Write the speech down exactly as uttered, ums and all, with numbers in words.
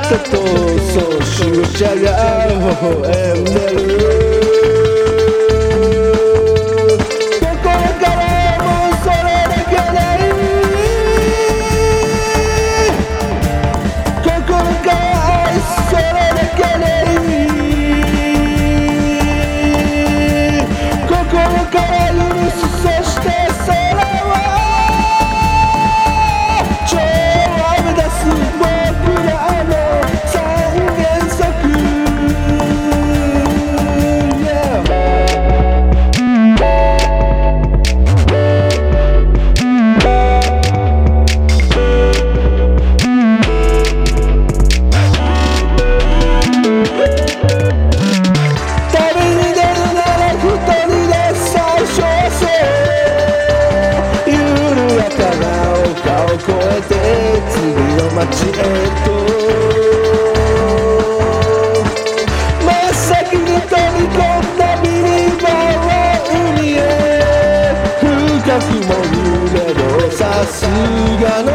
たとそうしごちゃが微笑んでる心からもうそれだけでいい心から愛それだけでいい心から許すそしてそれは超を目指す僕らの三原則 旅に出るなら一人で最初はそう緩やかな丘を越えて次の街へと真っ先に飛び込んだビリバーは海へ深く潜れどさすが